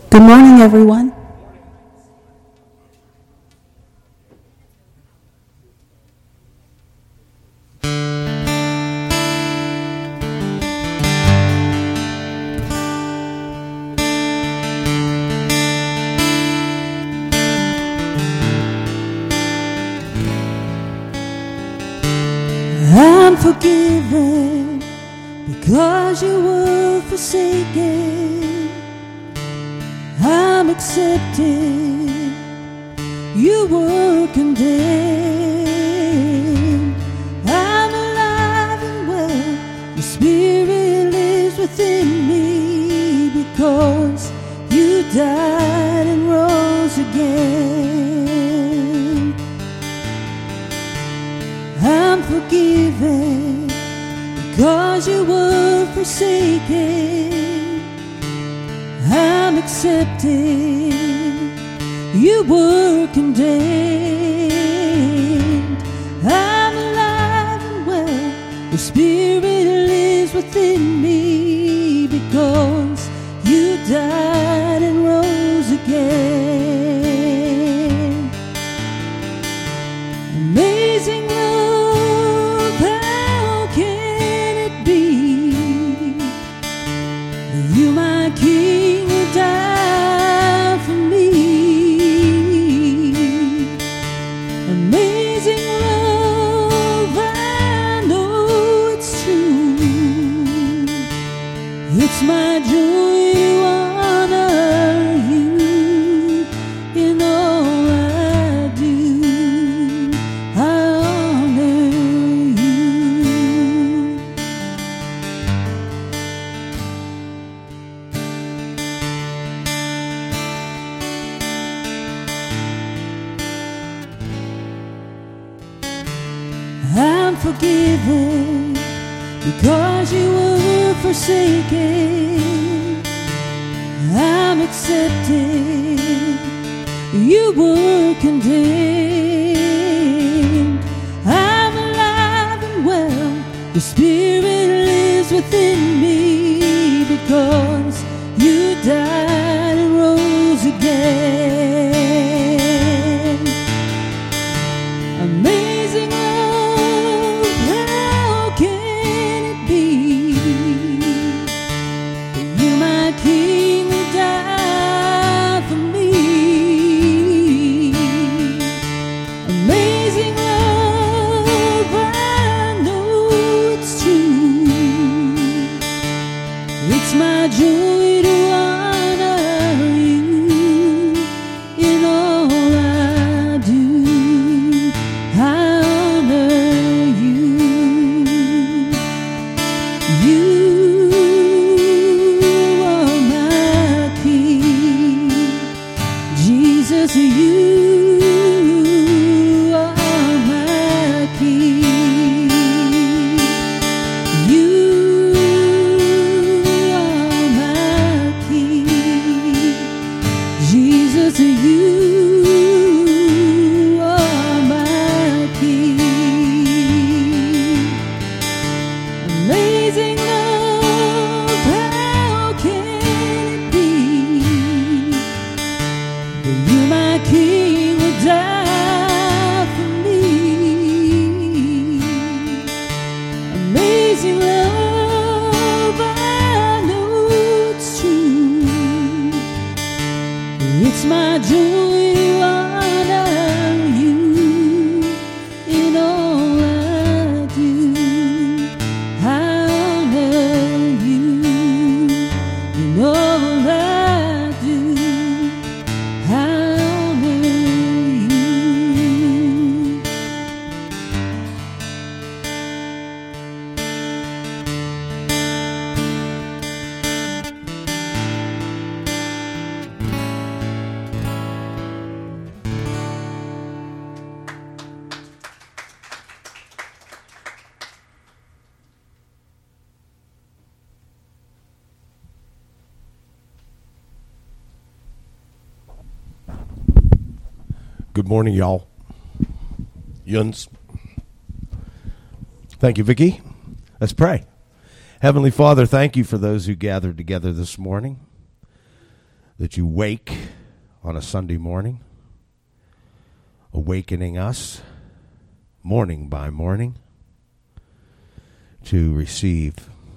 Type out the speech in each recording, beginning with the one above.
Good morning, everyone. I'm forgiven because you were forsaken. I'm accepted, you were condemned. I'm alive and well, your spirit lives within me because you died and rose again. I'm forgiven because you were forsaken. I'm accepted, you were condemned. I'm alive and well, your spirit lives within me because you died and rose again. Amazing love, how can it be that you, my King, die for me? Amazing love, I know it's true. It's my joy to honor you in all I do. I honor you. I'm forgiven because you were forsaken. I'm accepted, you were condemned. I'm alive and well, the spirit lives within me because you died and rose again. Amazing love, how can it be that you, my King, will die for me? Amazing love, I know it's true. It's my joy to honor you in all I do. I honor you. You are my King. Jesus, you are my King. You are my King. Jesus, you are my King. Amazing love, how can it be that you, my King, would die for me? Amazing love, I know it's true. It's my joy to honor you in all I do. I honor you in all I do. I honor you. Good morning, y'all. Yuns. Thank you, Vicki. Let's pray. Heavenly Father, thank you for those who gathered together this morning. that you wake on a Sunday morning, awakening us morning by morning to receive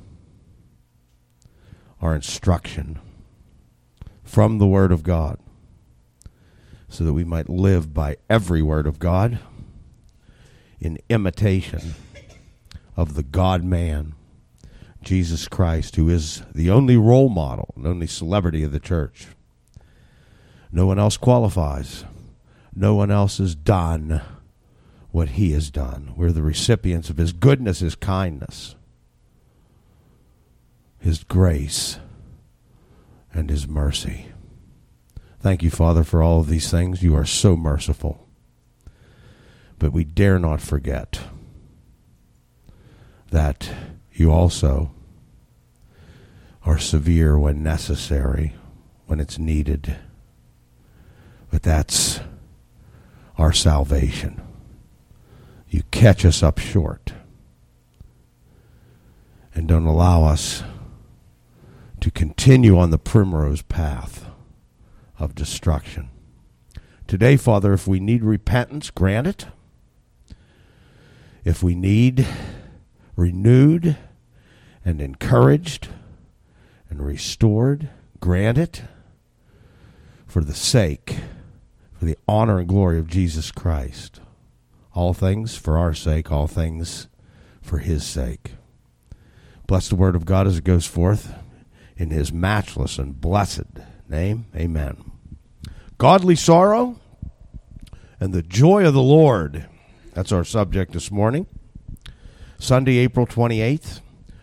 our instruction from the Word of God, so that we might live by every word of God in imitation of the God-man, Jesus Christ, who is the only role model and only celebrity of the church. No one else qualifies. No one else has done what he has done. We're the recipients of his goodness, his kindness, his grace, and his mercy. Thank you, Father, for all of these things. You are so merciful. But we dare not forget that you also are severe when necessary, when it's needed. But that's our salvation. You catch us up short and don't allow us to continue on the primrose path of destruction. Today, Father, if we need repentance, grant it. If we need renewed and encouraged and restored, grant it for the sake, for the honor and glory of Jesus Christ. All things for our sake, all things for his sake. Bless the word of God as it goes forth in his matchless and blessed name. Amen. Godly sorrow and the joy of the Lord. That's our subject this morning. Sunday, April 28th,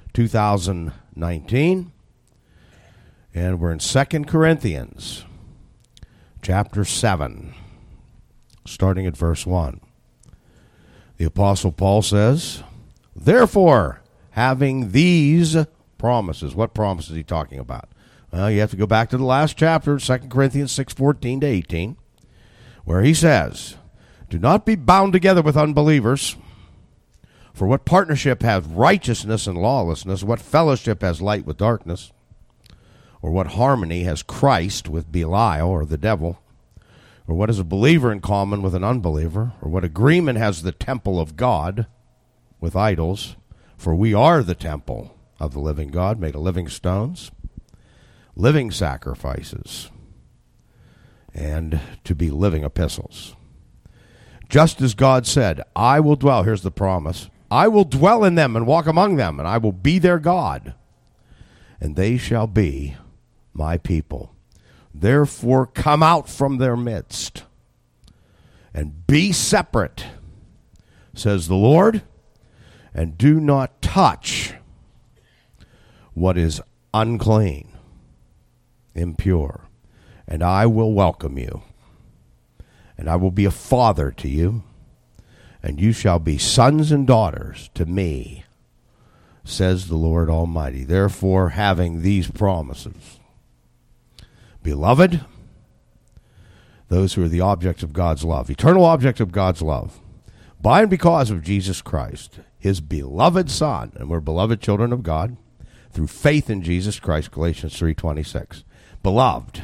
2019. And we're in 2 Corinthians chapter 7, starting at verse 1. The Apostle Paul says, "Therefore, having these promises." What promises is he talking about? Well, you have to go back to the last chapter, 2 Corinthians 6:14 to 18, where he says, "Do not be bound together with unbelievers. For what partnership hath righteousness and lawlessness? What fellowship has light with darkness? Or what harmony has Christ with Belial or the devil? Or what has a believer in common with an unbeliever? Or what agreement has the temple of God with idols? For we are the temple of the living God, made of living stones, living sacrifices, and to be living epistles. Just as God said, I will dwell," here's the promise, "I will dwell in them and walk among them, and I will be their God, and they shall be my people. Therefore come out from their midst, and be separate, says the Lord, and do not touch what is unclean, impure, and I will welcome you, and I will be a father to you, and you shall be sons and daughters to me, says the Lord Almighty. Therefore, having these promises, beloved," those who are the objects of God's love, eternal objects of God's love, by and because of Jesus Christ, his beloved Son, and we're beloved children of God, through faith in Jesus Christ, Galatians 3:26. Beloved,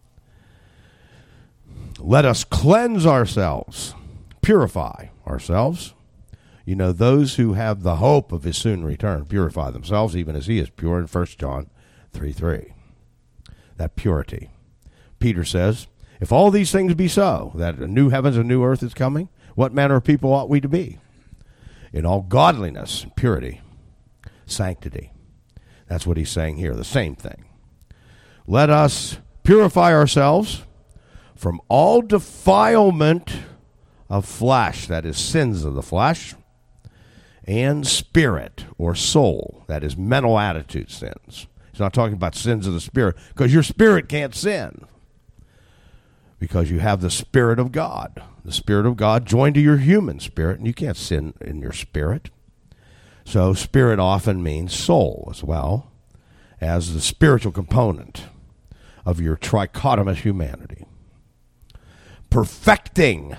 let us cleanse ourselves, purify ourselves. You know, those who have the hope of his soon return purify themselves, even as he is pure, in 1 John 3:3. That purity. Peter says, if all these things be so, that a new heavens and a new earth is coming, what manner of people ought we to be? In all godliness and purity, sanctity. That's what he's saying here, the same thing. Let us purify ourselves from all defilement of flesh, that is sins of the flesh, and spirit or soul, that is mental attitude sins. He's not talking about sins of the spirit, because your spirit can't sin, because you have the Spirit of God. The Spirit of God joined to your human spirit, and you can't sin in your spirit. So spirit often means soul as well as the spiritual component of your trichotomous humanity. Perfecting,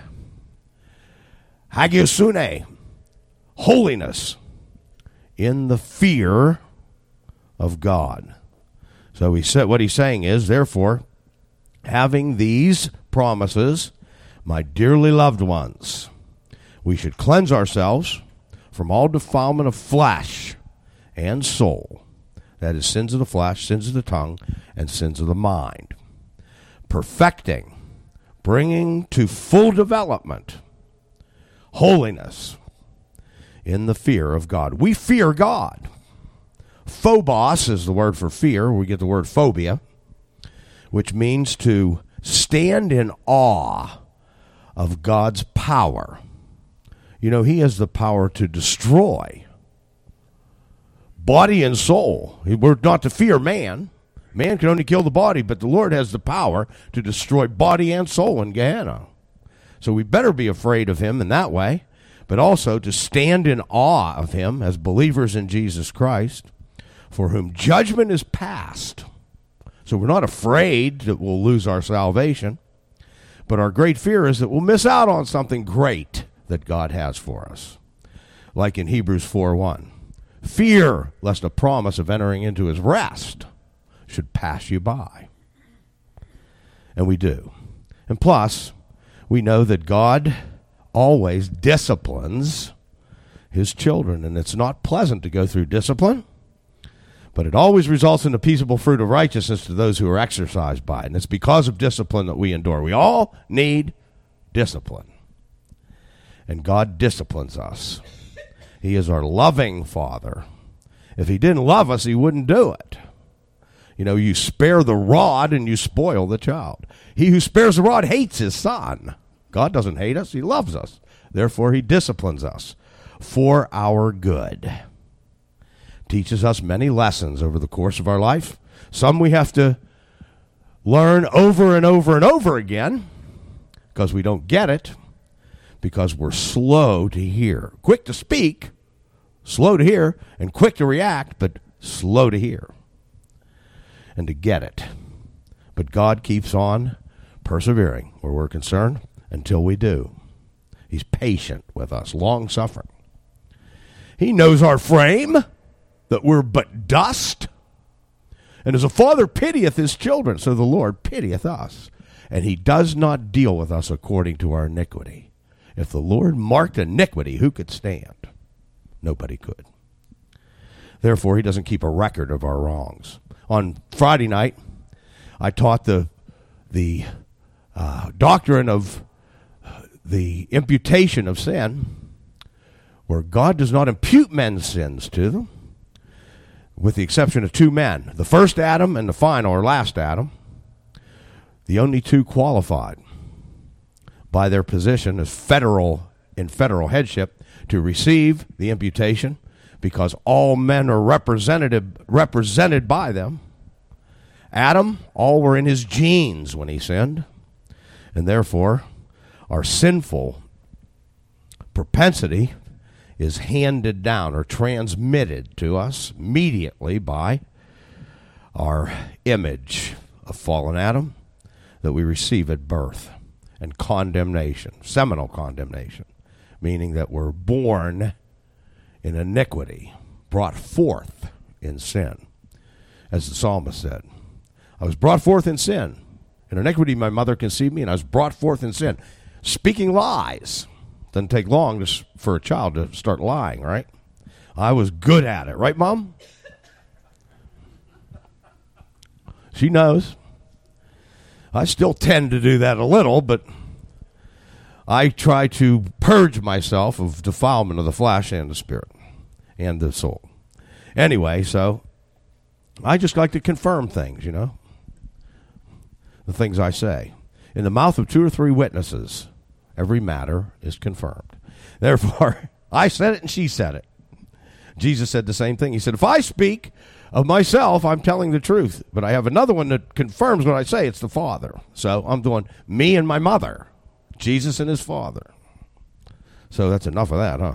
hagiosune, holiness in the fear of God. So he said, what he's saying is, therefore, Having these promises, my dearly loved ones, we should cleanse ourselves from all defilement of flesh and soul, that is, sins of the flesh, sins of the tongue, and sins of the mind, perfecting, bringing to full development, holiness in the fear of God. We fear God. Phobos is the word for fear. We get the word phobia, which means to stand in awe of God's power. You know, he has the power to destroy body and soul. We're not to fear man. Man can only kill the body, but the Lord has the power to destroy body and soul in Gehenna. So we better be afraid of him in that way, but also to stand in awe of him as believers in Jesus Christ, for whom judgment is past. So we're not afraid that we'll lose our salvation, but our great fear is that we'll miss out on something great that God has for us. Like in Hebrews 4:1, fear lest a promise of entering into his rest should pass you by. And we do. And plus, we know that God always disciplines his children, and it's not pleasant to go through discipline, but it always results in the peaceable fruit of righteousness to those who are exercised by it. And it's because of discipline that we endure. We all need discipline. And God disciplines us. He is our loving Father. If he didn't love us, he wouldn't do it. You know, you spare the rod and you spoil the child. He who spares the rod hates his son. God doesn't hate us. He loves us. Therefore, he disciplines us for our good. Teaches us many lessons over the course of our life. Some we have to learn over and over and over again because we don't get it, because we're slow to hear. Quick to speak, slow to hear, and quick to react, but slow to hear and to get it. But God keeps on persevering where we're concerned until we do. He's patient with us, long-suffering. He knows our frame, that we're but dust. And as a father pitieth his children, so the Lord pitieth us. And he does not deal with us according to our iniquity. If the Lord marked iniquity, who could stand? Nobody could. Therefore, he doesn't keep a record of our wrongs. On Friday night, I taught the doctrine of the imputation of sin, where God does not impute men's sins to them, with the exception of two men, the first Adam and the final or last Adam, the only two qualified by their position as federal headship to receive the imputation, because all men are represented by them. Adam, all were in his genes when he sinned, and therefore our sinful propensity is handed down or transmitted to us immediately by our image of fallen Adam that we receive at birth, and condemnation, seminal condemnation, meaning that we're born in iniquity, brought forth in sin. As the psalmist said, I was brought forth in sin. In iniquity my mother conceived me, and I was brought forth in sin. Speaking lies. Doesn't take long for a child to start lying, right? I was good at it. Right, Mom? She knows. I still tend to do that a little, but I try to purge myself of defilement of the flesh and the spirit and the soul. Anyway, so I just like to confirm things, you know, the things I say. In the mouth of two or three witnesses, every matter is confirmed. Therefore, I said it and she said it. Jesus said the same thing. He said, if I speak of myself, I'm telling the truth. But I have another one that confirms what I say. It's the Father. So I'm doing me and my mother, Jesus and his Father. So that's enough of that, huh?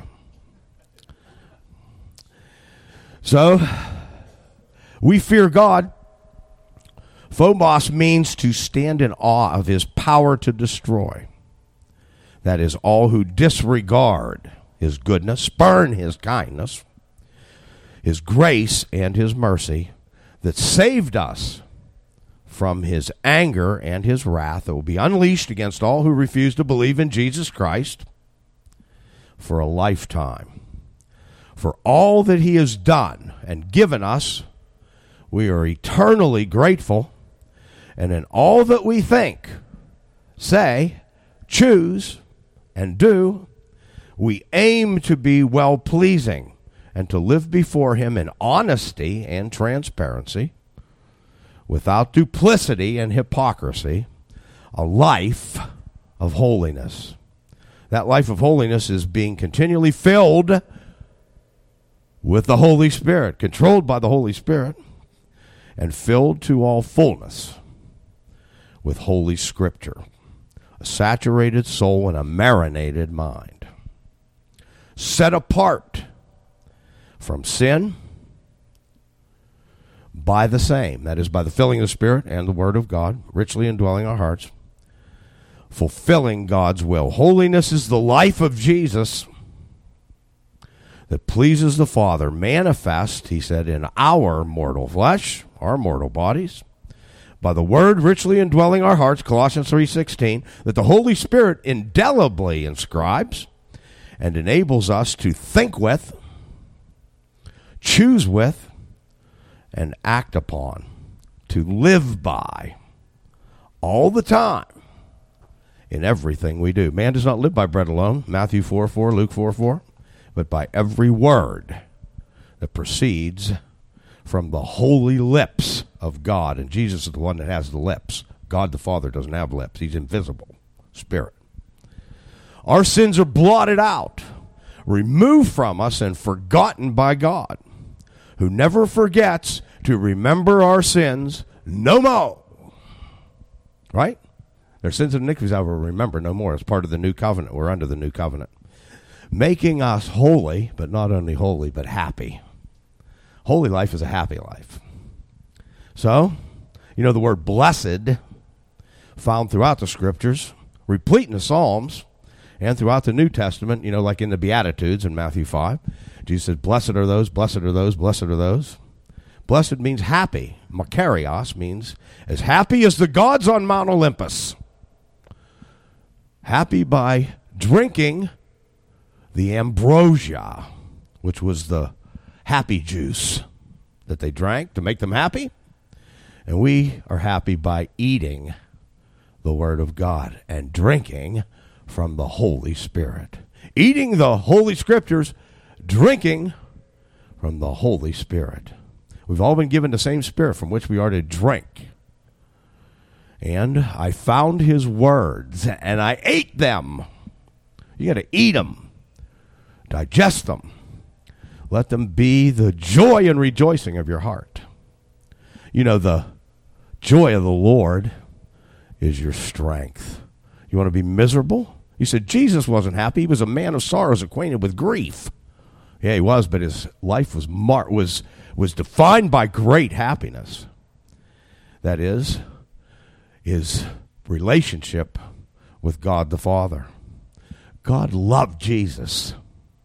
So we fear God. Phobos means to stand in awe of his power to destroy. That is, all who disregard his goodness, spurn his kindness, his grace, and his mercy that saved us from his anger and his wrath that will be unleashed against all who refuse to believe in Jesus Christ for a lifetime. For all that he has done and given us, we are eternally grateful, and in all that we think, say, choose, and do, we aim to be well-pleasing and to live before him in honesty and transparency, without duplicity and hypocrisy, a life of holiness. That life of holiness is being continually filled with the Holy Spirit, controlled by the Holy Spirit, and filled to all fullness with Holy Scripture, a saturated soul and a marinated mind, set apart from sin by the same, that is, by the filling of the Spirit and the Word of God, richly indwelling our hearts, fulfilling God's will. Holiness is the life of Jesus that pleases the Father, manifest, he said, in our mortal flesh, our mortal bodies, by the Word richly indwelling our hearts, Colossians 3:16, that the Holy Spirit indelibly inscribes and enables us to think with, choose with, and act upon, to live by, all the time, in everything we do. Man does not live by bread alone, Matthew 4:4, Luke 4:4, but by every word that proceeds from the holy lips of God. And Jesus is the one that has the lips. God the Father doesn't have lips. He's invisible, Spirit. Our sins are blotted out, removed from us, and forgotten by God, who never forgets to remember our sins no more. Right? Their sins and iniquities I will remember no more. It's part of the new covenant. We're under the new covenant. Making us holy, but not only holy, but happy. Holy life is a happy life. So, you know, the word blessed, found throughout the Scriptures, replete in the Psalms, and throughout the New Testament, you know, like in the Beatitudes in Matthew 5. Jesus said, blessed are those, blessed are those, blessed are those. Blessed means happy. Makarios means as happy as the gods on Mount Olympus. Happy by drinking the ambrosia, which was the happy juice that they drank to make them happy. And we are happy by eating the Word of God and drinking from the Holy Spirit. Eating the Holy Scriptures, drinking from the Holy Spirit. We've all been given the same Spirit from which we are to drink. And I found his words, and I ate them. You got to eat them, digest them. Let them be the joy and rejoicing of your heart. You know, the joy of the Lord is your strength. You want to be miserable? You said Jesus wasn't happy. He was a man of sorrows, acquainted with grief. Yeah, he was, but his life was defined by great happiness. That is, his relationship with God the Father. God loved Jesus,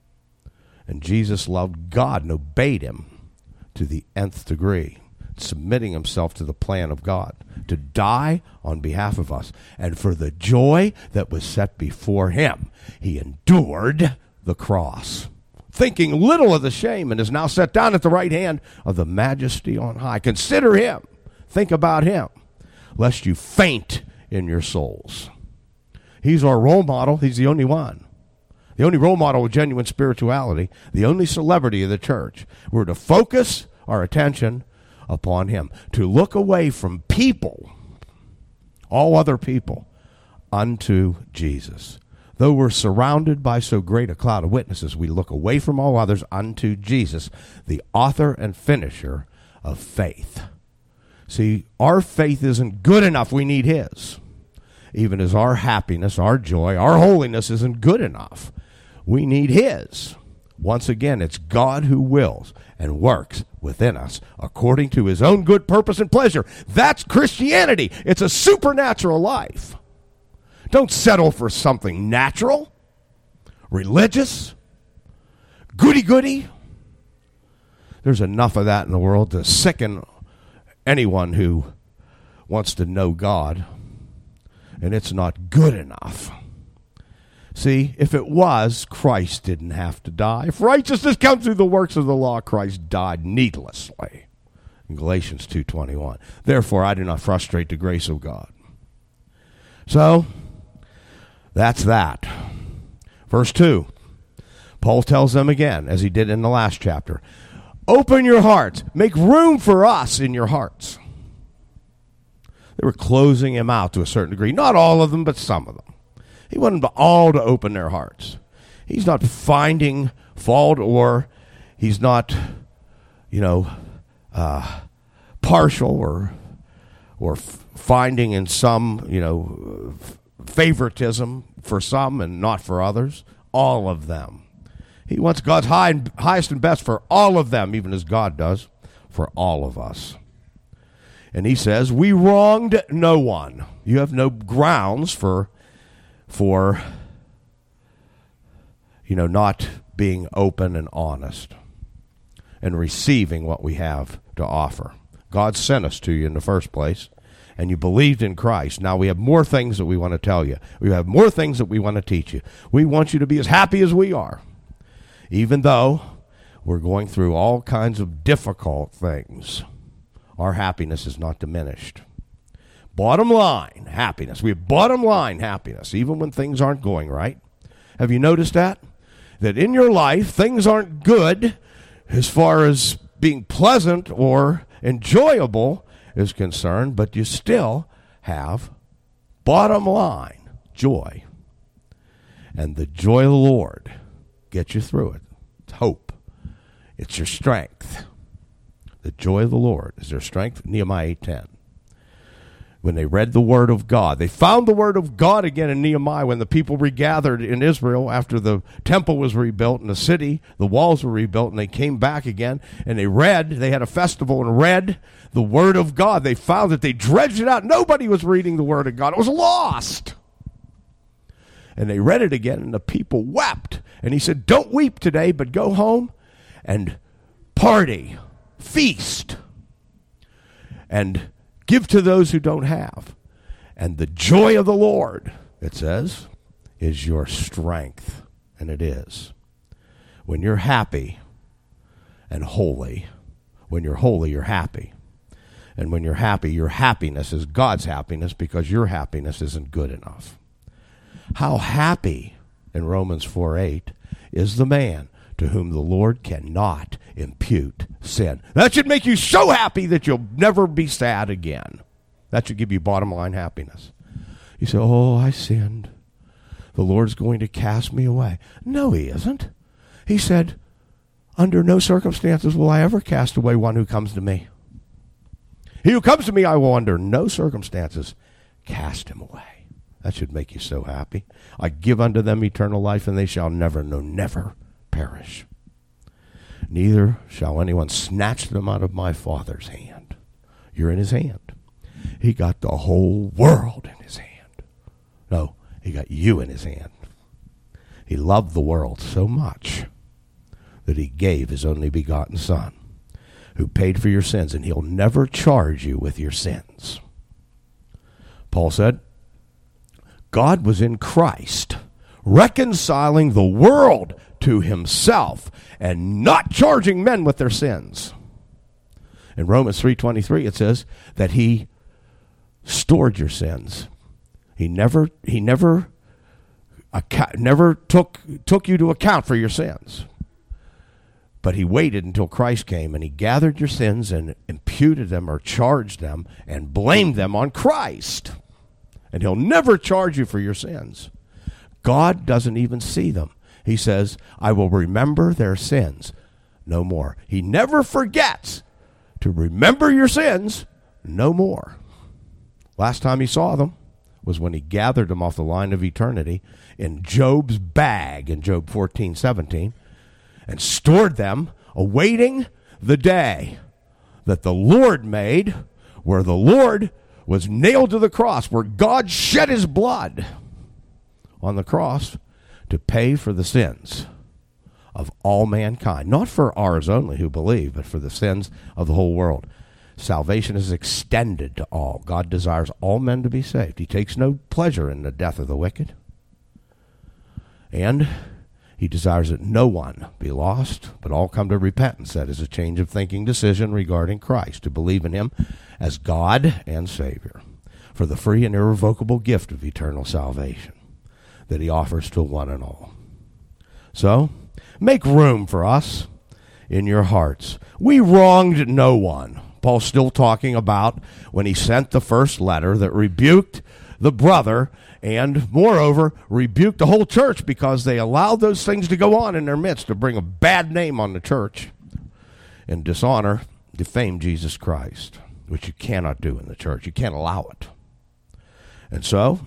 and Jesus loved God and obeyed him to the nth degree, submitting himself to the plan of God, to die on behalf of us. And for the joy that was set before him, he endured the cross, thinking little of the shame, and is now set down at the right hand of the Majesty on high. Consider him. Think about him, lest you faint in your souls. He's our role model. He's the only one. The only role model of genuine spirituality, the only celebrity of the church. We're to focus our attention upon him, to look away from people, all other people, unto Jesus. Though we're surrounded by so great a cloud of witnesses, we look away from all others unto Jesus, the author and finisher of faith. See, our faith isn't good enough. We need his. Even as our happiness, our joy, our holiness isn't good enough. We need his. Once again, it's God who wills and works within us according to his own good purpose and pleasure. That's Christianity. It's a supernatural life. Don't settle for something natural, religious, goody-goody. There's enough of that in the world to sicken anyone who wants to know God, and it's not good enough. See, if it was, Christ didn't have to die. If righteousness comes through the works of the law, Christ died needlessly. In Galatians 2:21. Therefore, I do not frustrate the grace of God. So, that's that. Verse 2. Paul tells them again, as he did in the last chapter, open your hearts. Make room for us in your hearts. They were closing him out to a certain degree. Not all of them, but some of them. He wanted them all to open their hearts. He's not finding fault, or he's not, partial or finding in some, favoritism for some and not for others. All of them. He wants God's highest and best for all of them, even as God does for all of us. And he says, we wronged no one. You have no grounds for not being open and honest and receiving what we have to offer. God sent us to you in the first place, and you believed in Christ. Now we have more things that we want to tell you. We have more things that we want to teach you. We want you to be as happy as we are, even though we're going through all kinds of difficult things. Our happiness is not diminished. Bottom line, happiness. We have bottom line happiness, even when things aren't going right. Have you noticed that? That in your life, things aren't good as far as being pleasant or enjoyable is concerned, but you still have bottom line joy. And the joy of the Lord gets you through it. It's hope. It's your strength. The joy of the Lord is their strength. Nehemiah 8:10. When they read the word of God, they found the word of God again in Nehemiah when the people regathered in Israel after the temple was rebuilt and the city, the walls were rebuilt, and they came back again and they had a festival and read the word of God. They found that they dredged it out. Nobody was reading the word of God. It was lost. And they read it again, and the people wept. And he said, don't weep today, but go home and party, feast, and give to those who don't have. And the joy of the Lord, it says, is your strength. And it is. When you're happy and holy, when you're holy, you're happy. And when you're happy, your happiness is God's happiness because your happiness isn't good enough. How happy, in Romans 4:8, is the man to whom the Lord cannot impute sin. That should make you so happy that you'll never be sad again. That should give you bottom line happiness. You say, oh, I sinned. The Lord's going to cast me away. No, he isn't. He said, under no circumstances will I ever cast away one who comes to me. He who comes to me, I will under no circumstances cast him away. That should make you so happy. I give unto them eternal life, and they shall never, no, never perish. Neither shall anyone snatch them out of my Father's hand. You're in his hand. He got the whole world in his hand. No, he got you in his hand. He loved the world so much that he gave his only begotten Son, who paid for your sins, and he'll never charge you with your sins. Paul said, God was in Christ, reconciling the world to himself and not charging men with their sins. In Romans 3:23 it says that he stored your sins. He never took you to account for your sins. But he waited until Christ came and he gathered your sins and imputed them or charged them and blamed them on Christ. And he'll never charge you for your sins. God doesn't even see them. He says, I will remember their sins no more. He never forgets to remember your sins no more. Last time he saw them was when he gathered them off the line of eternity in Job's bag in Job 14:17 and stored them, awaiting the day that the Lord made, where the Lord was nailed to the cross, where God shed his blood on the cross to pay for the sins of all mankind. Not for ours only who believe, but for the sins of the whole world. Salvation is extended to all. God desires all men to be saved. He takes no pleasure in the death of the wicked. And he desires that no one be lost, but all come to repentance. That is a change of thinking decision regarding Christ, to believe in him as God and Savior for the free and irrevocable gift of eternal salvation that he offers to one and all. So, make room for us in your hearts. We wronged no one. Paul's still talking about when he sent the first letter that rebuked the brother and, moreover, rebuked the whole church because they allowed those things to go on in their midst to bring a bad name on the church and dishonor, defame Jesus Christ, which you cannot do in the church. You can't allow it. And so,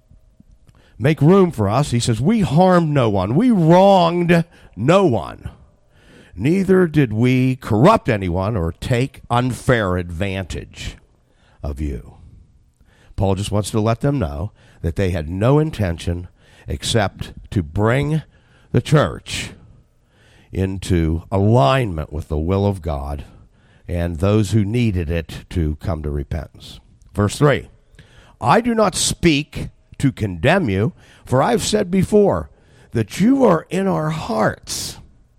make room for us. He says, we harmed no one. We wronged no one. Neither did we corrupt anyone or take unfair advantage of you. Paul just wants to let them know that they had no intention except to bring the church into alignment with the will of God and those who needed it to come to repentance. Verse 3, I do not speak to condemn you, for I have said before that you are in our hearts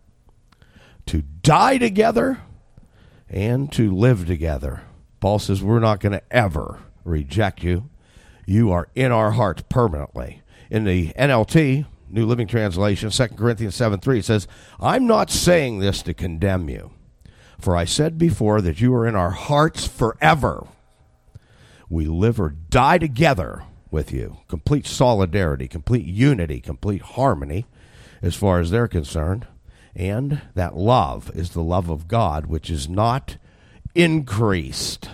to die together and to live together. Paul says we're not going to ever reject you. You are in our hearts permanently. In the NLT, New Living Translation, 2 Corinthians 7:3, it says, I'm not saying this to condemn you, for I said before that you are in our hearts forever. We live or die together with you. Complete solidarity, complete unity, complete harmony as far as they're concerned. And that love is the love of God, which is not increased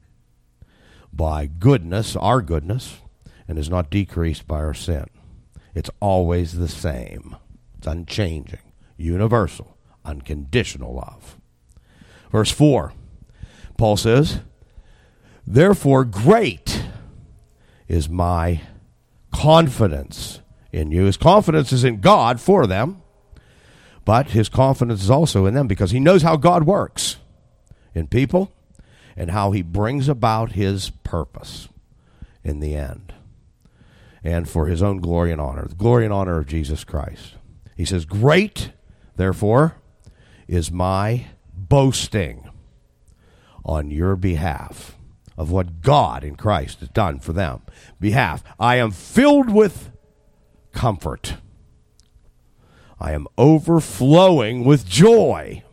by goodness, our goodness, and is not decreased by our sin. It's always the same. It's unchanging, universal, unconditional love. Verse 4, Paul says, therefore great is my confidence in you. His confidence is in God for them, but his confidence is also in them because he knows how God works in people and how he brings about his purpose in the end and for his own glory and honor, the glory and honor of Jesus Christ. He says, great, therefore, is my boasting on your behalf of what God in Christ has done for them. Behalf, I am filled with comfort. I am overflowing with joy,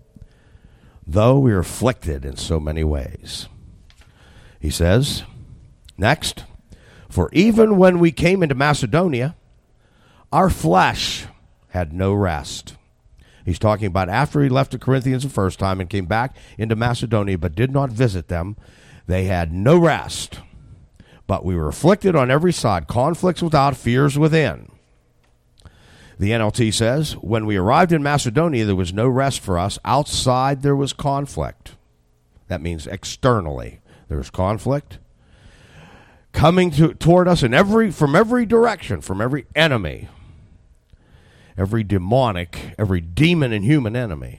though we are afflicted in so many ways. He says, next, for even when we came into Macedonia, our flesh had no rest. He's talking about after he left the Corinthians the first time and came back into Macedonia but did not visit them, they had no rest. But we were afflicted on every side, conflicts without, fears within. The NLT says, when we arrived in Macedonia, there was no rest for us. Outside, there was conflict. That means externally. There was conflict coming toward us from every direction, from every enemy, every demonic, every demon and human enemy.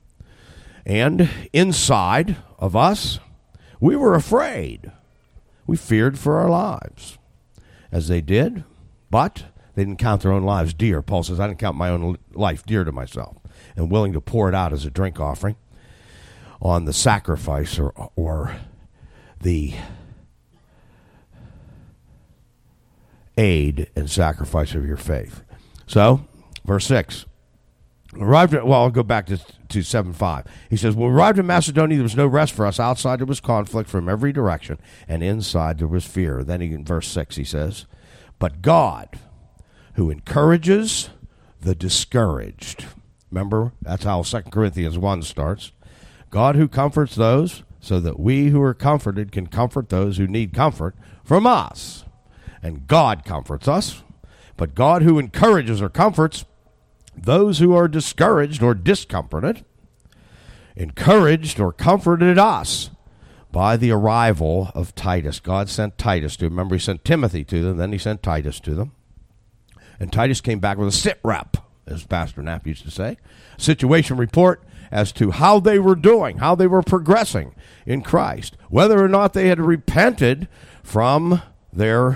And inside of us, we were afraid. We feared for our lives, as they did, but they didn't count their own lives dear. Paul says, I didn't count my own life dear to myself and willing to pour it out as a drink offering on the sacrifice or the aid and sacrifice of your faith. So, verse 6. I'll go back to 7:5. He says, when we arrived in Macedonia, there was no rest for us. Outside there was conflict from every direction, and inside there was fear. Then in verse 6 he says, but God, who encourages the discouraged. Remember, that's how 2 Corinthians 1 starts. God who comforts those so that we who are comforted can comfort those who need comfort from us. And God comforts us, but God who encourages or comforts those who are discouraged or discomforted, encouraged or comforted us by the arrival of Titus. God sent Titus to them. Remember, he sent Timothy to them, then he sent Titus to them. And Titus came back with a sit rep, as Pastor Knapp used to say, situation report as to how they were doing, how they were progressing in Christ, whether or not they had repented from their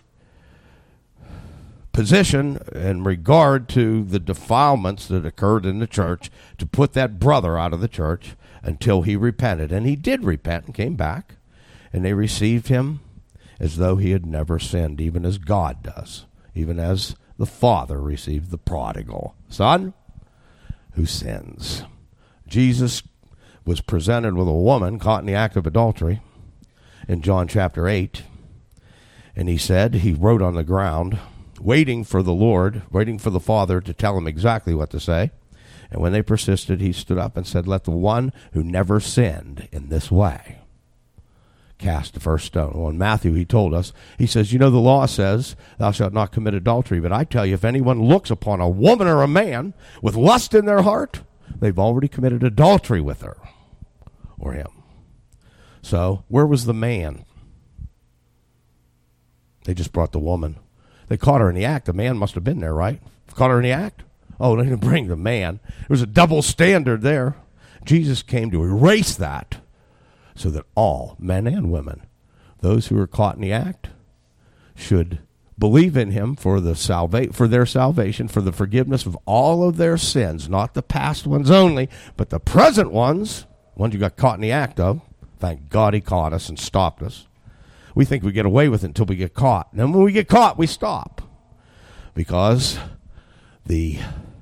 position in regard to the defilements that occurred in the church, to put that brother out of the church until he repented. And he did repent and came back, and they received him as though he had never sinned, even as God does, even as the Father received the prodigal son who sins. Jesus was presented with a woman caught in the act of adultery in John chapter 8, and he wrote on the ground, waiting for the Lord, waiting for the Father to tell him exactly what to say. And when they persisted, he stood up and said, "Let the one who never sinned in this way cast the first stone." Well, in Matthew, he told us, he says, the law says, "Thou shalt not commit adultery." But I tell you, if anyone looks upon a woman or a man with lust in their heart, they've already committed adultery with her or him. So, where was the man? They just brought the woman. They caught her in the act. The man must have been there, right? Caught her in the act? Oh, they didn't bring the man. There was a double standard there. Jesus came to erase that so that all, men and women, those who are caught in the act, should believe in him for their salvation, for the forgiveness of all of their sins, not the past ones only, but the present ones you got caught in the act of. Thank God he caught us and stopped us. We think we get away with it until we get caught. And then when we get caught, we stop. Because the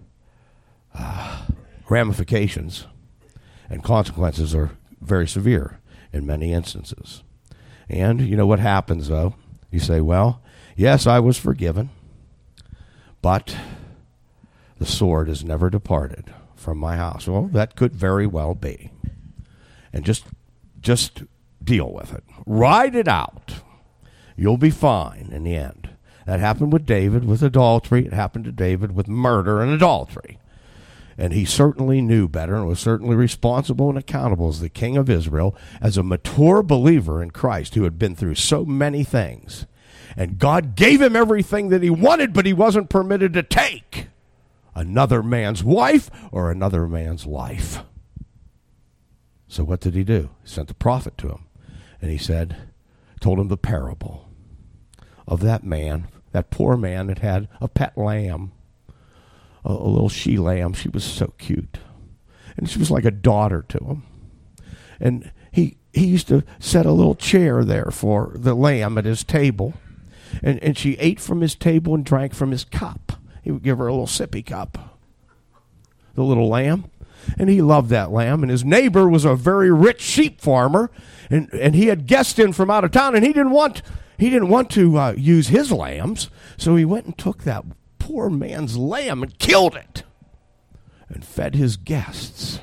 ramifications and consequences are very severe in many instances. And you know what happens, though? You say, well, yes, I was forgiven, but the sword has never departed from my house. Well, that could very well be. And just deal with it. Ride it out. You'll be fine in the end. That happened with David with adultery. It happened to David with murder and adultery. And he certainly knew better and was certainly responsible and accountable as the king of Israel, as a mature believer in Christ who had been through so many things. And God gave him everything that he wanted, but he wasn't permitted to take another man's wife or another man's life. So what did he do? He sent the prophet to him. And he told him the parable of that man, that poor man that had a pet lamb, a little she lamb. She was so cute. And she was like a daughter to him. And he used to set a little chair there for the lamb at his table. And she ate from his table and drank from his cup. He would give her a little sippy cup, the little lamb. And he loved that lamb. And his neighbor was a very rich sheep farmer. And he had guests in from out of town. And he didn't want to use his lambs. So he went and took that poor man's lamb and killed it and fed his guests.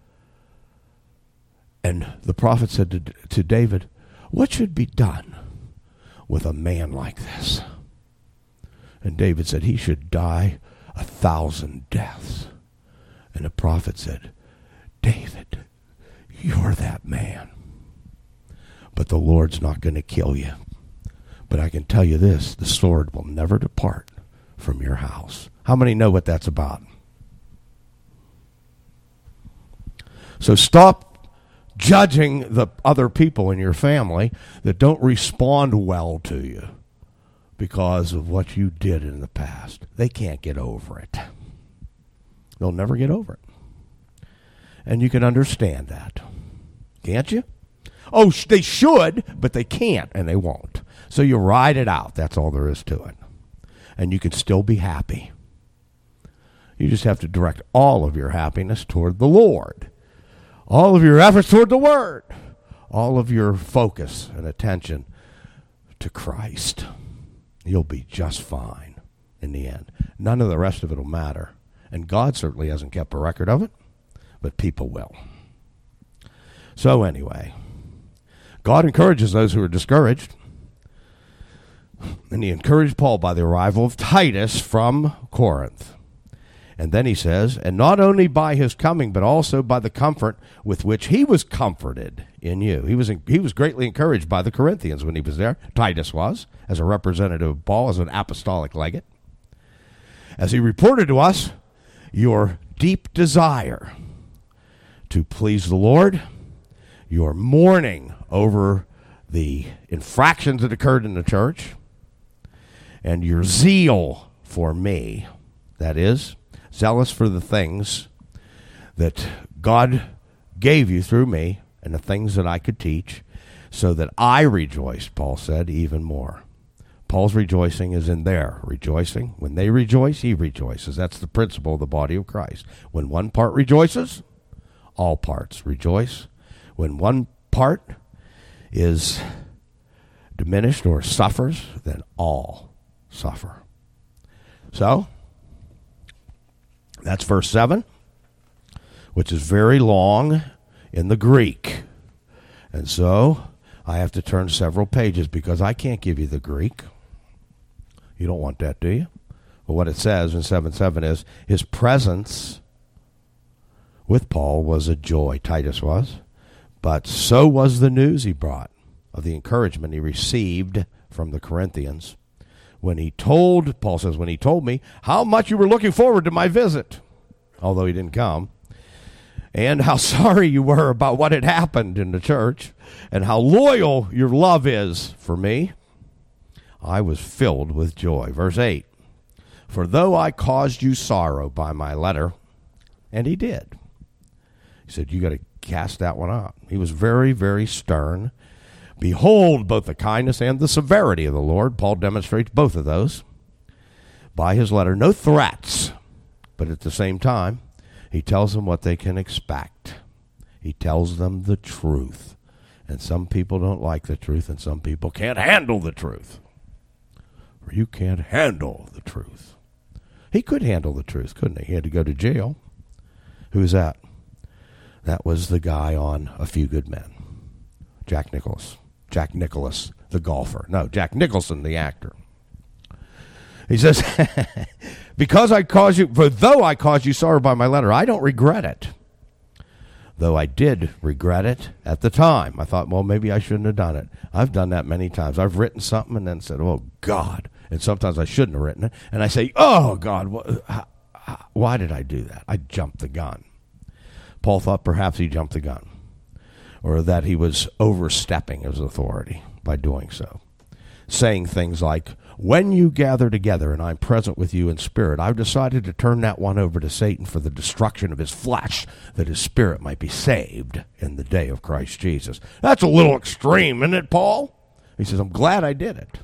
And the prophet said to David, "What should be done with a man like this?" And David said, "He should die 1,000 deaths." And the prophet said, "David, you're that man. But the Lord's not going to kill you. But I can tell you this, the sword will never depart from your house." How many know what that's about? So stop judging the other people in your family that don't respond well to you because of what you did in the past. They can't get over it. They'll never get over it. And you can understand that. Can't you? Oh, they should, but they can't, and they won't. So you ride it out. That's all there is to it. And you can still be happy. You just have to direct all of your happiness toward the Lord. All of your efforts toward the Word. All of your focus and attention to Christ. You'll be just fine in the end. None of the rest of it will matter. And God certainly hasn't kept a record of it, but people will. So anyway, God encourages those who are discouraged. And he encouraged Paul by the arrival of Titus from Corinth. And then he says, and not only by his coming, but also by the comfort with which he was comforted in you. He was greatly encouraged by the Corinthians when he was there. Titus was, as a representative of Paul, as an apostolic legate. As he reported to us, your deep desire to please the Lord. You're mourning over the infractions that occurred in the church. And your zeal for me, that is, zealous for the things that God gave you through me and the things that I could teach, so that I rejoiced, Paul said, even more. Paul's rejoicing is in their rejoicing. When they rejoice, he rejoices. That's the principle of the body of Christ. When one part rejoices, all parts rejoice. When one part is diminished or suffers, then all suffer. So, that's verse 7, which is very long in the Greek. And so, I have to turn several pages because I can't give you the Greek. You don't want that, do you? But what it says in 7:7 is, his presence with Paul was a joy, Titus was, but so was the news he brought of the encouragement he received from the Corinthians when he told, Paul says, when he told me how much you were looking forward to my visit, although he didn't come, and how sorry you were about what had happened in the church, and how loyal your love is for me, I was filled with joy. Verse 8, for though I caused you sorrow by my letter, and he did. He said, you got to cast that one out. He was very, very stern. Behold, both the kindness and the severity of the Lord. Paul demonstrates both of those by his letter. No threats, but at the same time, he tells them what they can expect. He tells them the truth. And some people don't like the truth, and some people can't handle the truth. Or you can't handle the truth. He could handle the truth, couldn't he? He had to go to jail. Who's that? That was the guy on A Few Good Men. Jack Nicklaus. Jack Nicklaus, the golfer. No, Jack Nicholson, the actor. He says, for though I caused you sorrow by my letter, I don't regret it. Though I did regret it at the time. I thought, well, maybe I shouldn't have done it. I've done that many times. I've written something and then said, oh, God. And sometimes I shouldn't have written it. And I say, oh, God, why did I do that? I jumped the gun. Paul thought perhaps he jumped the gun, or that he was overstepping his authority by doing so, saying things like, when you gather together and I'm present with you in spirit, I've decided to turn that one over to Satan for the destruction of his flesh, that his spirit might be saved in the day of Christ Jesus. That's a little extreme, isn't it, Paul? He says, I'm glad I did it,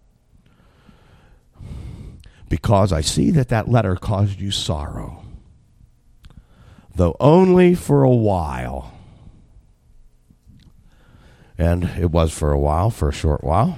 because I see that letter caused you sorrow, though only for a while. And it was for a while, for a short while.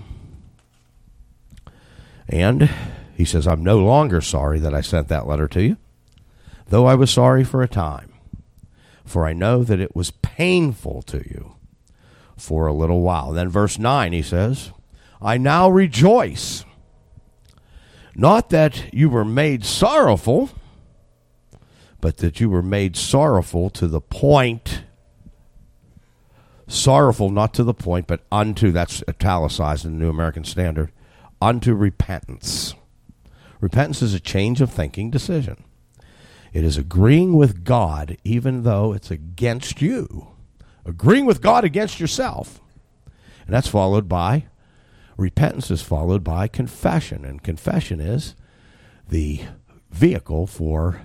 And he says, I'm no longer sorry that I sent that letter to you, though I was sorry for a time. For I know that it was painful to you for a little while. Then verse 9, he says, I now rejoice, not that you were made sorrowful, but that you were made sorrowful to the point. Sorrowful, not to the point, but unto, that's italicized in the New American Standard, unto repentance. Repentance is a change of thinking decision. It is agreeing with God even though it's against you. Agreeing with God against yourself. And that's followed by, repentance is followed by confession. And confession is the vehicle for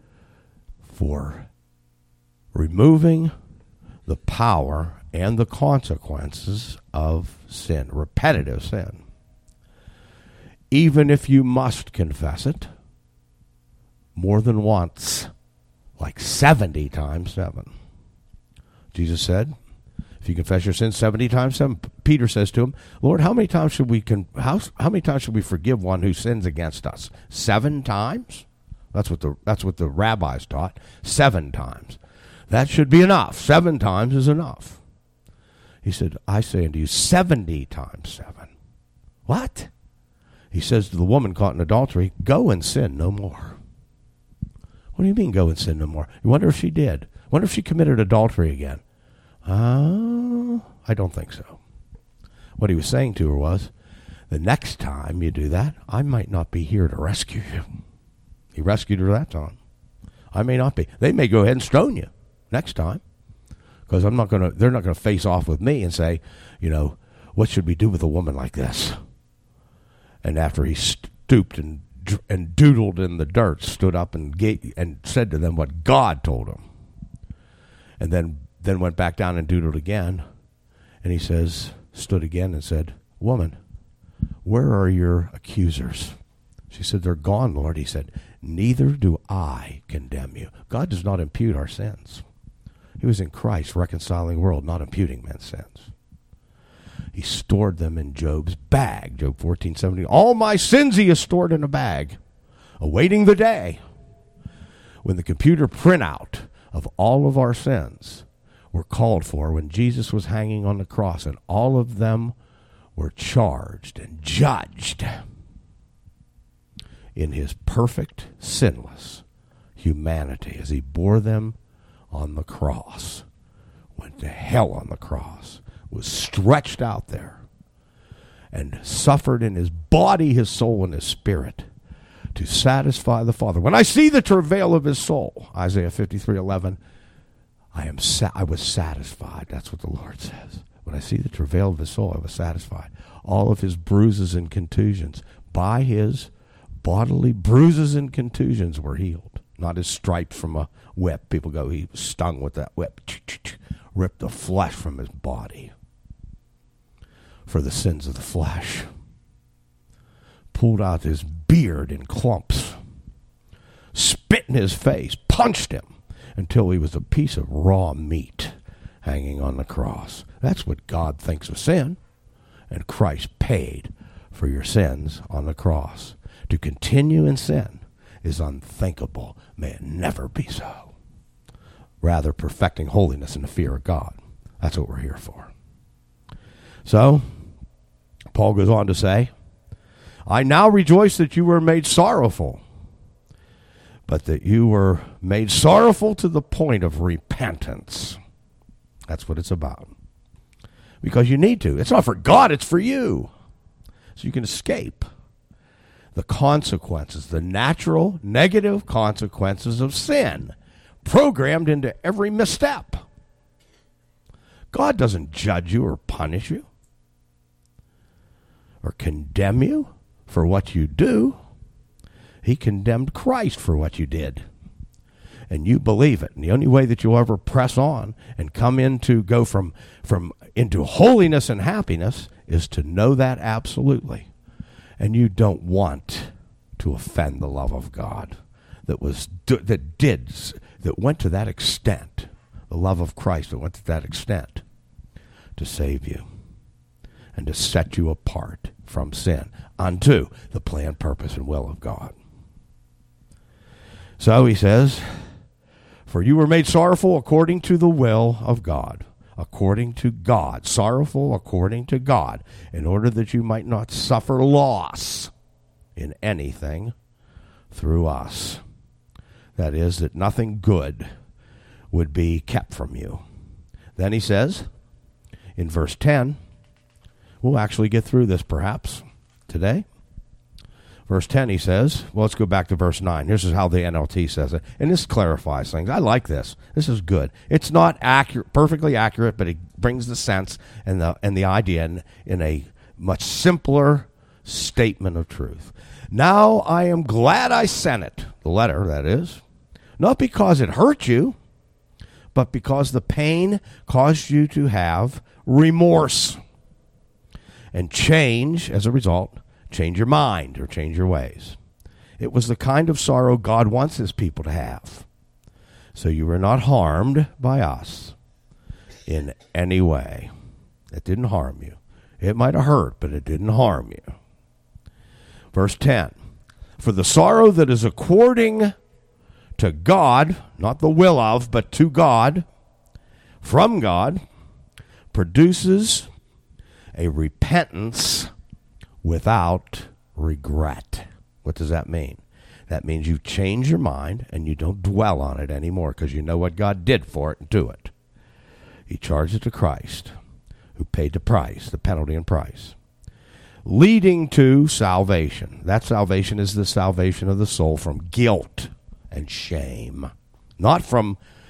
removing the power and the consequences of sin, repetitive sin. Even if you must confess it more than once, like 70 times 7. Jesus said, if you confess your sins 70 times 7, Peter says to him, Lord, how many times should we forgive one who sins against us? 7 times? That's what the rabbis taught. 7 times. That should be enough. 7 times is enough. He said, I say unto you, 70 times 7. What? He says to the woman caught in adultery, go and sin no more. What do you mean, go and sin no more? You wonder if she did. Wonder if she committed adultery again. I don't think so. What he was saying to her was, the next time you do that, I might not be here to rescue you. He rescued her that time. I may not be. They may go ahead and stone you next time. because they're not going to face off with me and say, what should we do with a woman like this? And after he stooped and doodled in the dirt, stood up and said to them what God told him. And then went back down and doodled again. And he stood again and said, "Woman, where are your accusers?" She said, "They're gone, Lord." He said, "Neither do I condemn you." God does not impute our sins. He was in Christ reconciling the world, not imputing men's sins. He stored them in Job's bag. Job 14:17. All my sins he has stored in a bag, awaiting the day when the computer printout of all of our sins were called for when Jesus was hanging on the cross, and all of them were charged and judged in his perfect, sinless humanity as he bore them on the cross, went to hell on the cross, was stretched out there, and suffered in his body, his soul, and his spirit to satisfy the Father. When I see the travail of his soul, Isaiah 53:11, I was satisfied. That's what the Lord says. When I see the travail of his soul, I was satisfied. All of his bruises and contusions, by his bodily bruises and contusions, were healed. Not his stripes from a whip. People go, he was stung with that whip. Ripped the flesh from his body for the sins of the flesh. Pulled out his beard in clumps. Spit in his face. Punched him until he was a piece of raw meat hanging on the cross. That's what God thinks of sin. And Christ paid for your sins on the cross. To continue in sin is unthinkable. May it never be so. Rather, perfecting holiness in the fear of God. That's what we're here for. So, Paul goes on to say, I now rejoice that you were made sorrowful, but that you were made sorrowful to the point of repentance. That's what it's about. Because you need to. It's not for God, it's for you. So you can escape the consequences, the natural negative consequences of sin, programmed into every misstep. God doesn't judge you or punish you or condemn you for what you do. He condemned Christ for what you did. And you believe it. And the only way that you'll ever press on and go into holiness and happiness is to know that absolutely. And you don't want to offend the love of God that went to that extent, the love of Christ that went to that extent to save you and to set you apart from sin unto the plan, purpose, and will of God. So he says, for you were made sorrowful according to the will of God. According to God. Sorrowful according to God. In order that you might not suffer loss in anything through us. That is, that nothing good would be kept from you. Then he says, in verse 10, we'll actually get through this perhaps today. Verse 10, he says, well, let's go back to verse 9. This is how the NLT says it. And this clarifies things. I like this. This is good. It's not accurate, perfectly accurate, but it brings the sense and the idea in a much simpler statement of truth. Now I am glad I sent it, the letter, that is, not because it hurt you, but because the pain caused you to have remorse and change, as a result, change your mind or change your ways. It was the kind of sorrow God wants his people to have. So you were not harmed by us in any way. It didn't harm you. It might have hurt, but it didn't harm you. Verse 10, for the sorrow that is according to God, not the will of, but to God, from God, produces a repentance without regret. What does that mean? That means you change your mind and you don't dwell on it anymore because you know what God did for it and do it. He charged it to Christ, who paid the price, the penalty and price, leading to salvation. That salvation is the salvation of the soul from guilt and shame, not from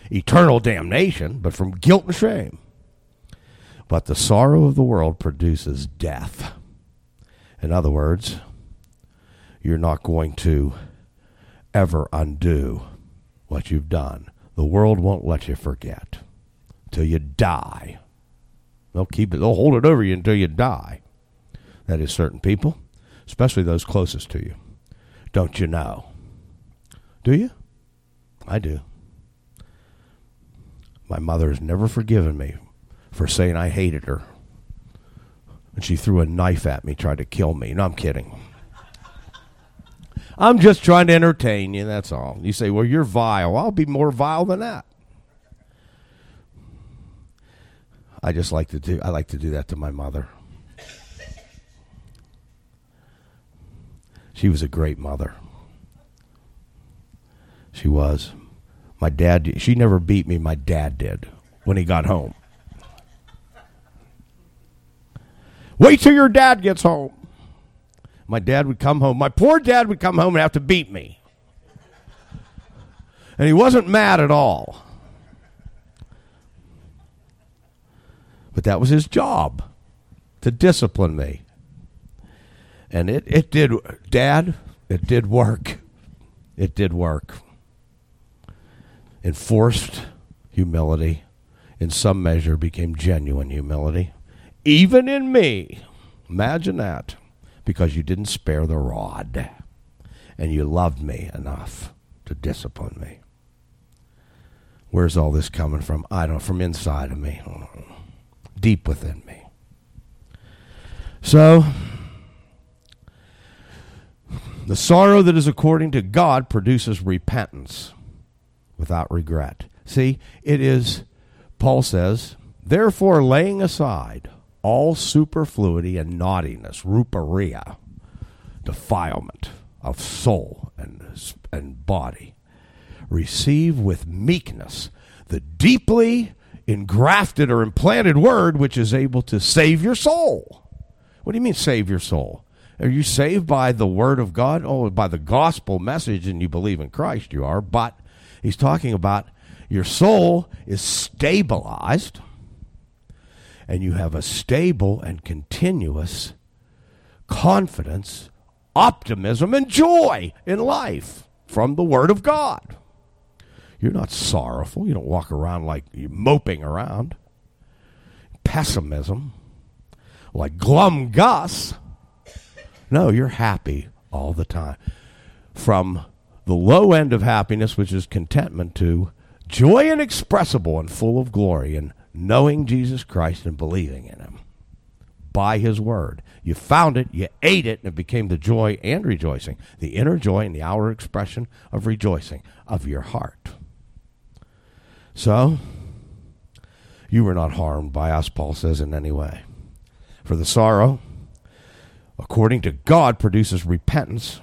eternal damnation, but from guilt and shame. But the sorrow of the world produces death. In other words, you're not going to ever undo what you've done. The world won't let you forget till you die. They'll hold it over you until you die. That is, certain people, especially those closest to you. Don't you know? Do you? I do. My mother has never forgiven me for saying I hated her. And she threw a knife at me, tried to kill me. No, I'm kidding. I'm just trying to entertain you, that's all. You say, well, you're vile. I'll be more vile than that. I like to do that to my mother. She was a great mother. She was. My dad, she never beat me. My dad did when he got home. Wait till your dad gets home. My dad would come home. My poor dad would come home and have to beat me. And he wasn't mad at all. But that was his job, to discipline me. And it did, Dad, it did work. It did work. Enforced humility, in some measure, became genuine humility. Even in me. Imagine that. Because you didn't spare the rod. And you loved me enough to discipline me. Where's all this coming from? I don't know, from inside of me. Deep within me. So, the sorrow that is according to God produces repentance without regret. See, it is, Paul says, therefore laying aside all superfluity and naughtiness, ruparia, defilement of soul and body, receive with meekness the deeply engrafted or implanted word which is able to save your soul. What do you mean save your soul? Are you saved by the word of God? Oh, by the gospel message, and you believe in Christ, you are. But he's talking about your soul is stabilized, and you have a stable and continuous confidence, optimism, and joy in life from the word of God. You're not sorrowful. You don't walk around like you're moping around. Pessimism, like glum Gus. No, you're happy all the time. From the low end of happiness, which is contentment, to joy inexpressible and full of glory in knowing Jesus Christ and believing in him by his word. You found it, you ate it, and it became the joy and rejoicing, the inner joy and the outer expression of rejoicing of your heart. So, you were not harmed by us, Paul says, in any way. For the sorrow, according to God, produces repentance,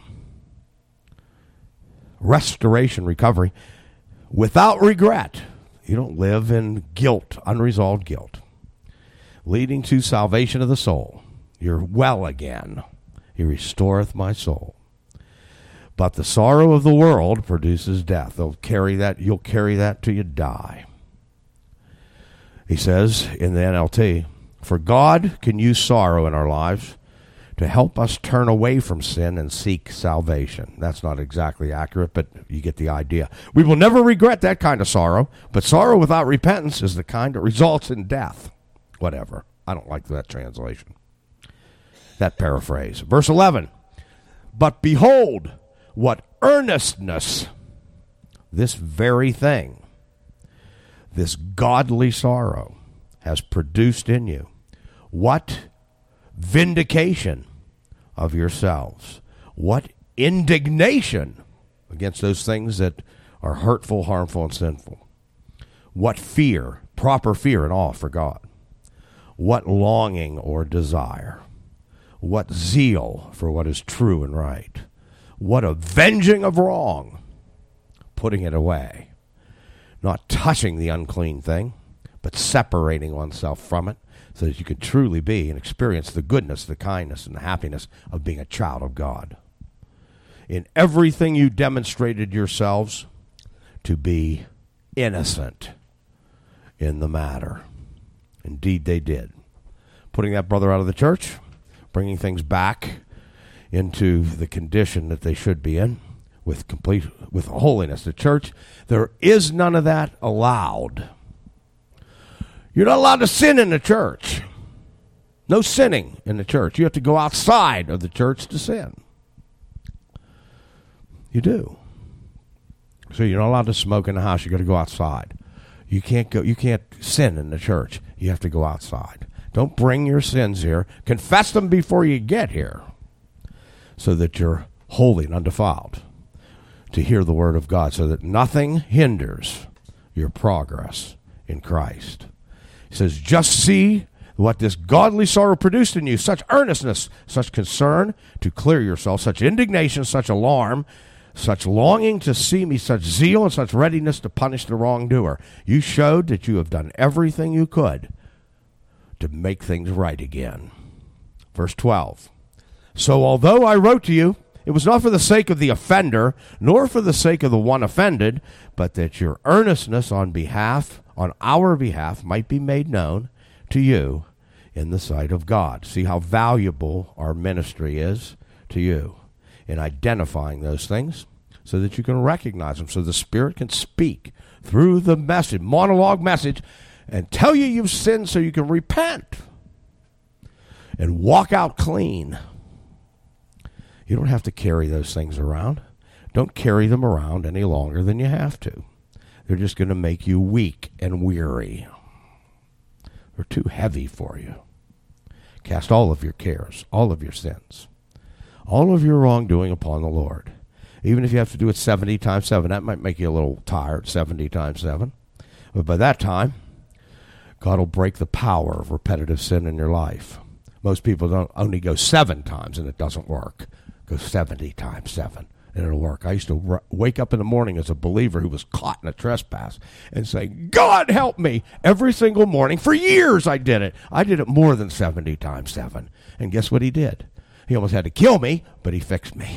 restoration, recovery, without regret. You don't live in guilt, unresolved guilt, leading to salvation of the soul. You're well again. He restoreth my soul. But the sorrow of the world produces death. You'll carry that till you die. He says in the NLT, for God can use sorrow in our lives to help us turn away from sin and seek salvation. That's not exactly accurate, but you get the idea. We will never regret that kind of sorrow, but sorrow without repentance is the kind that results in death. Whatever. I don't like that translation. That paraphrase. Verse 11. But behold, what earnestness this very thing, this godly sorrow, has produced in you. What vindication of yourselves. What indignation against those things that are hurtful, harmful, and sinful. What fear, proper fear and awe for God. What longing or desire. What zeal for what is true and right. What avenging of wrong. Putting it away. Not touching the unclean thing, but separating oneself from it, so that you can truly be and experience the goodness, the kindness, and the happiness of being a child of God. In everything you demonstrated yourselves to be innocent in the matter. Indeed, they did. Putting that brother out of the church, bringing things back into the condition that they should be in, with holiness. The church, there is none of that allowed. You're not allowed to sin in the church. No sinning in the church. You have to go outside of the church to sin. You do. So you're not allowed to smoke in the house. You got to go outside. You can't sin in the church. You have to go outside. Don't bring your sins here. Confess them before you get here, so that you're holy and undefiled to hear the word of God, so that nothing hinders your progress in Christ. He says, just see what this godly sorrow produced in you, such earnestness, such concern to clear yourself, such indignation, such alarm, such longing to see me, such zeal, and such readiness to punish the wrongdoer. You showed that you have done everything you could to make things right again. Verse 12. So although I wrote to you, it was not for the sake of the offender, nor for the sake of the one offended, but that your earnestness on our behalf might be made known to you in the sight of God. See how valuable our ministry is to you in identifying those things, so that you can recognize them, so the Spirit can speak through the monologue message, and tell you you've sinned so you can repent and walk out clean. You don't have to carry those things around. Don't carry them around any longer than you have to. They're just going to make you weak and weary. They're too heavy for you. Cast all of your cares, all of your sins, all of your wrongdoing upon the Lord. Even if you have to do it 70 times 7, that might make you a little tired, 70 times 7. But by that time, God will break the power of repetitive sin in your life. Most people don't only go 7 times and it doesn't work. Go 70 times 7 and it'll work. I used to wake up in the morning as a believer who was caught in a trespass and say, God help me, every single morning. For years I did it. I did it more than 70 times 7. And guess what he did? He almost had to kill me, but he fixed me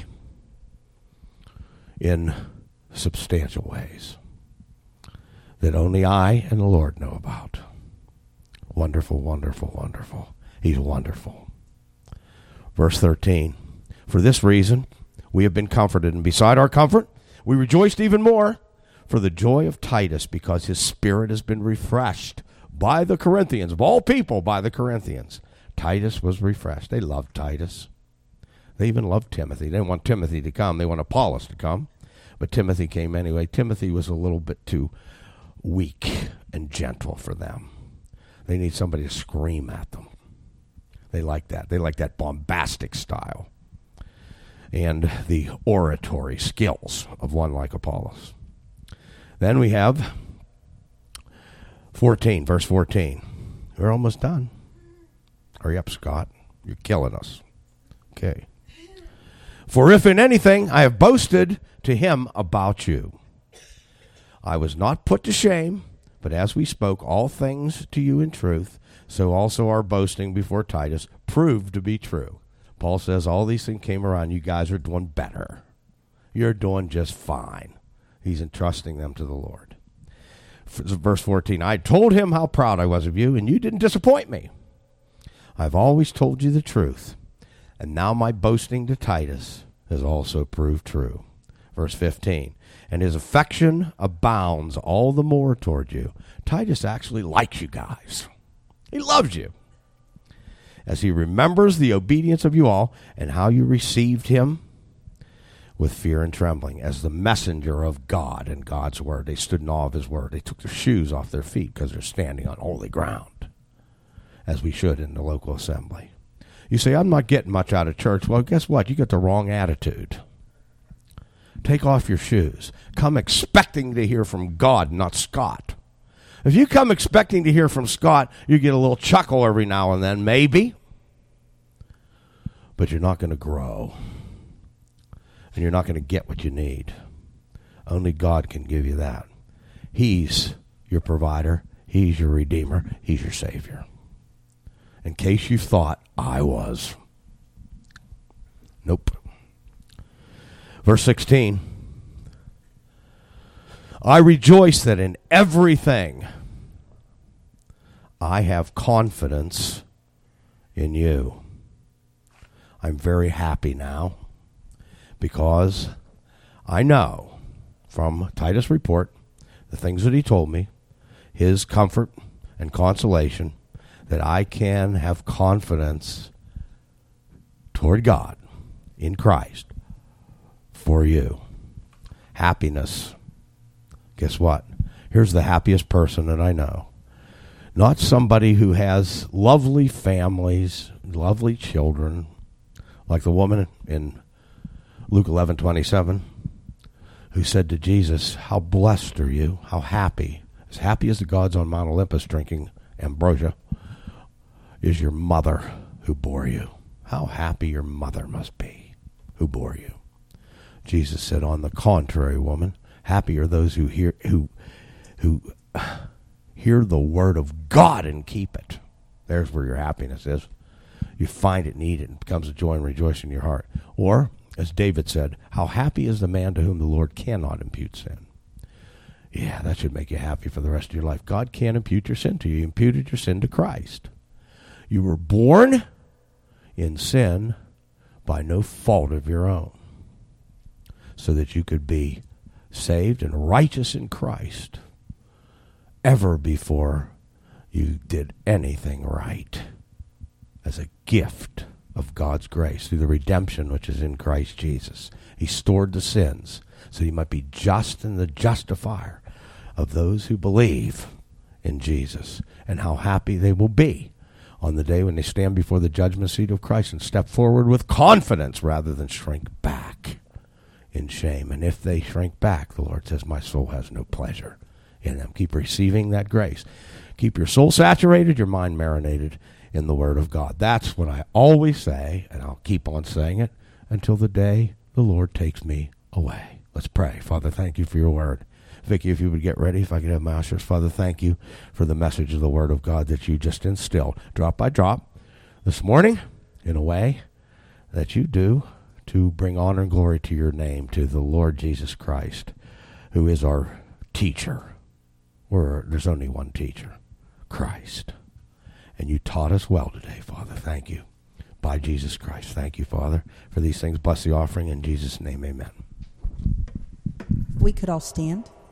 in substantial ways that only I and the Lord know about. Wonderful, wonderful, wonderful. He's wonderful. Verse 13. For this reason, we have been comforted, and beside our comfort, we rejoiced even more for the joy of Titus, because his spirit has been refreshed by the Corinthians, of all people, by the Corinthians. Titus was refreshed. They loved Titus. They even loved Timothy. They didn't want Timothy to come. They want Apollos to come. But Timothy came anyway. Timothy was a little bit too weak and gentle for them. They need somebody to scream at them. They like that. They like that bombastic style and the oratory skills of one like Apollos. Then we have 14, verse 14. We're almost done. Hurry up, Scott. You're killing us. Okay. For if in anything I have boasted to him about you, I was not put to shame, but as we spoke all things to you in truth, so also our boasting before Titus proved to be true. Paul says all these things came around. You guys are doing better. You're doing just fine. He's entrusting them to the Lord. Verse 14, I told him how proud I was of you, and you didn't disappoint me. I've always told you the truth, and now my boasting to Titus has also proved true. Verse 15, and his affection abounds all the more toward you. Titus actually likes you guys. He loves you, as he remembers the obedience of you all and how you received him with fear and trembling as the messenger of God and God's word. They stood in awe of his word. They took their shoes off their feet because they're standing on holy ground, as we should in the local assembly. You say, I'm not getting much out of church. Well, guess what? You got the wrong attitude. Take off your shoes. Come expecting to hear from God, not Scott. If you come expecting to hear from Scott, you get a little chuckle every now and then, maybe. But you're not going to grow. And you're not going to get what you need. Only God can give you that. He's your provider. He's your redeemer. He's your savior. In case you thought I was. Nope. Verse 16. I rejoice that in everything I have confidence in you. I'm very happy now because I know from Titus' report, the things that he told me, his comfort and consolation, that I can have confidence toward God in Christ for you. Happiness. Guess what? Here's the happiest person that I know. Not somebody who has lovely families, lovely children, like the woman in Luke 11:27, who said to Jesus, how blessed are you, how happy as the gods on Mount Olympus drinking ambrosia, is your mother who bore you. How happy your mother must be who bore you. Jesus said, on the contrary, woman, happy are those who hear the word of God and keep it. There's where your happiness is. You find it, need it, and it becomes a joy and rejoicing in your heart. Or, as David said, how happy is the man to whom the Lord cannot impute sin. Yeah, that should make you happy for the rest of your life. God can't impute your sin to you. You imputed your sin to Christ. You were born in sin by no fault of your own, so that you could be saved and righteous in Christ ever before you did anything right, as a gift of God's grace through the redemption which is in Christ Jesus. He stored the sins so you might be just and the justifier of those who believe in Jesus, and how happy they will be on the day when they stand before the judgment seat of Christ and step forward with confidence rather than shrink back in shame. And if they shrink back, the Lord says, my soul has no pleasure in them. Keep receiving that grace. Keep your soul saturated, your mind marinated in the Word of God. That's what I always say, and I'll keep on saying it until the day the Lord takes me away. Let's pray. Father, thank you for your Word. Vicki, if you would get ready, if I could have my ushers. Father, thank you for the message of the Word of God that you just instilled, drop by drop, this morning, in a way that you do to bring honor and glory to your name, to the Lord Jesus Christ, who is our teacher. There's only one teacher, Christ. And you taught us well today, Father. Thank you. By Jesus Christ. Thank you, Father, for these things. Bless the offering in Jesus' name. Amen. We could all stand.